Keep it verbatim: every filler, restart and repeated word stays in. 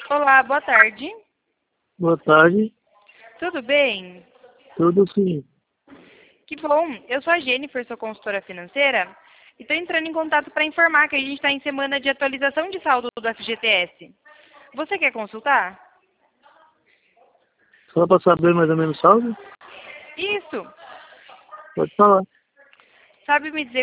Olá, boa tarde. Boa tarde. Tudo bem? Tudo sim. Que bom. Eu sou a Jennifer, sou consultora financeira e estou entrando em contato para informar que a gente está em semana de atualização de saldo do F G T S. Você quer consultar? Só para saber mais ou menos o saldo? Isso. Pode falar. Sabe me dizer